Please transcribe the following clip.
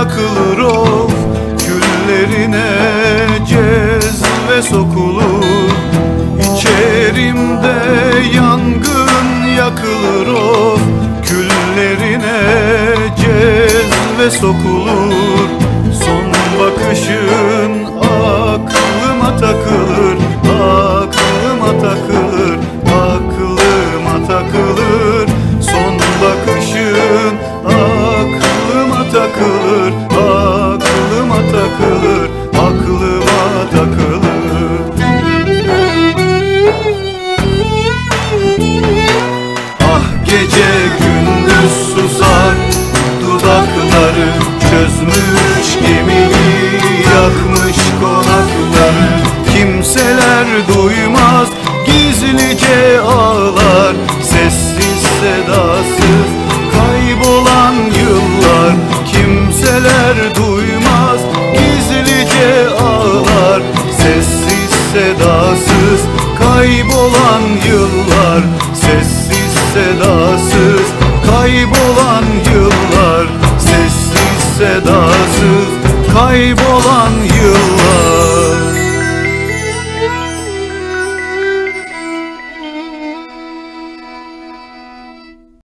takılır of, küllerine cezve sokulur. İçerimde yangın yakılır of, küllerine cezve sokulur. Son bakışın aklıma takılır, aklıma takılır, aklıma takılır. Son bakışın aklıma takılır, aklıma takılır, aklıma takılır. Ah gece gündüz susar, dudakları çözmüş gemiyi, yakmış konakları. Kimseler duymaz, gizlice ağlar, sessiz sedasız kaybolan yıllar. Kimseler duymaz, gizlice ağlar, sessiz sedasız kaybolan yıllar. Sessiz sedasız kaybolan yıllar. Sessiz sedasız kaybolan yıllar.